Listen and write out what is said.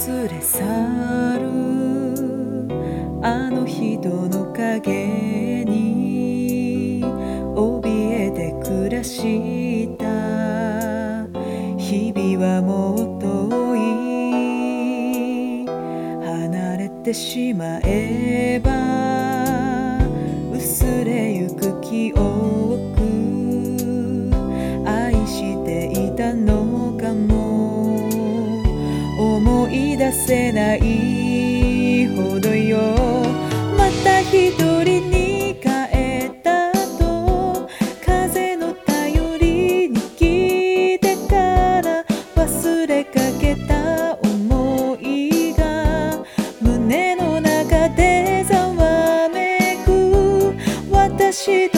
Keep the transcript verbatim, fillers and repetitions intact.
忘れ去るあの人の影に怯えて暮らした日々はもう遠い離れてしまえば薄れゆく記憶愛していたのかも思い出せないほどよまた一人に帰ったと風の頼りに来てから忘れかけた想いが胸の中でざわめく私